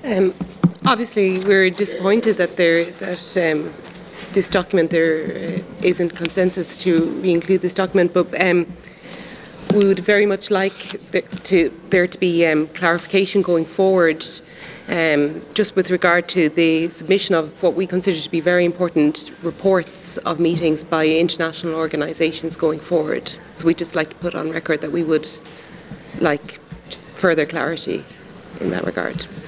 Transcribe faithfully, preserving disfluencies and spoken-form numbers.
Um, obviously, we're disappointed that there that um, this document there uh, isn't consensus to re-include this document, but um, we would very much like the, to there to be um, clarification going forward, um, just with regard to the submission of what we consider to be very important reports of meetings by international organisations going forward. So we'd just like to put on record that we would like just further clarity in that regard.